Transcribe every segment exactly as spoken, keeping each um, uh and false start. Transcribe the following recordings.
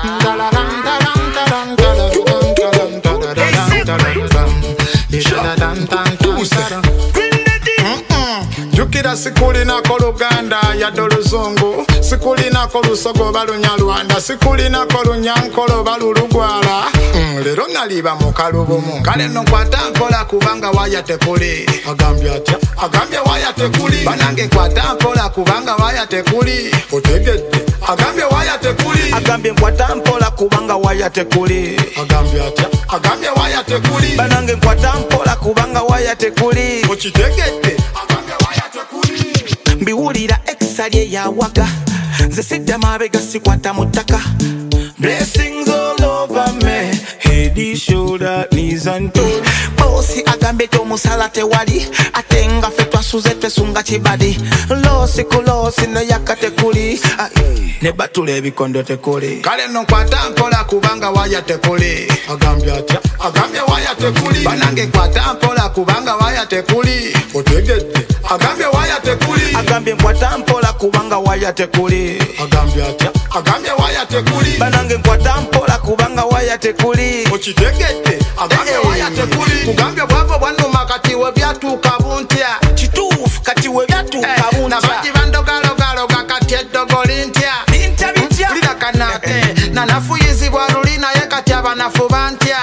Jukira sikulina ko Luganda yadde Luzungu, sikulina ko Lusogo Balunyalwanda, sikulina ko Lunyankolo Balulugwala. Mm, lero naliba mu kalubumu kale no kwata nkola kubanga waya tekuli. Agambye atya agambye waya tekuli, banange kwata nkola kubanga waya tekuli. Otegedde agambye waya tekuli, agambye nkwata mpola kubanga waya tekuli. Agambye atya agambye waya tekuli, banange nkwata mpola kubanga waya tekuli. Okitegedde agambye waya tekuli. Mbiwulira exalye yawaga, nze sidda mabega sikwata mu ttaka. Blessings all over me, head, shoulder, knees and toes. Bosi agambye tomusala tewali, ate nga ffe twasuze twesunga kibadi. Loosi ku loosi ne yakka tekuli, ne batula ebikondo tekuli. Kale no kwata nkola kubanga waya tekuli. Agambye atya agambye waya tekuli, banange kwata nkola kubanga waya tekuli. Otegedde agambye waya tekuli, agambye nkwata mpola kubanga waya tekuli. Agambye atya agambye waya tekuli, banange nkwata mpola kubanga waya tekuli. Okitegedde agambye waya tekuli. Kugambye bwavo bwanuma kati we byatuuka buntya. Kituufu kati we byatuuka buntya. Nabangi bandogalogaloga kati eddogo lintya. Lintya bitya Lira kanate nanafuyizibwa luli naye kati abanafu bantya.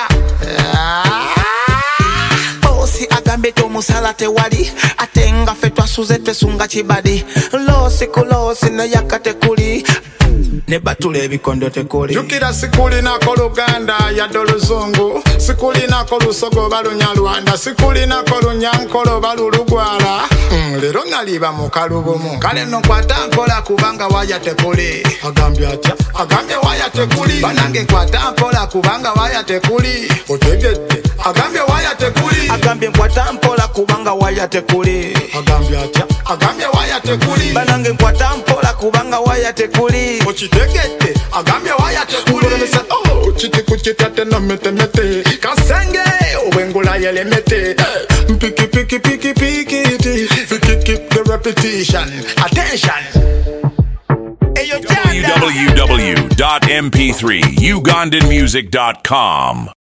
Bosi agambye tomusala tewali, ate nga ffe twasuze twesunga kibadi. Loosi ku loosi ne yakka tekuli, ne batula ebikondo tekuli. Jukira sikulina ko Luganda yadde Luzungu, sikulina ko Lusogo Balunyalwanda, sikulina ko Lunyankolo Balulugwala. Mm, lero naliba mu kalubumu kale no kwata nkola kubanga waya tekuli. Agambye atya agambye waya tekuli, banange kwata nkola kubanga waya tekuli. Otegedde agambye waya tekuli, agambye nkwata mpola kubanga waya tekuli. Agambye atya agambye waya tekuli, banange nkwata mpola kubanga waya tekuli. Okitegedde agambye waya tekuli. Oh, chiti kuchitate no mete mete kasenge obwengula yelemete. Piki piki piki piki iti fiki keep the repetition. Attention. w w w dot m p three ugandan music dot com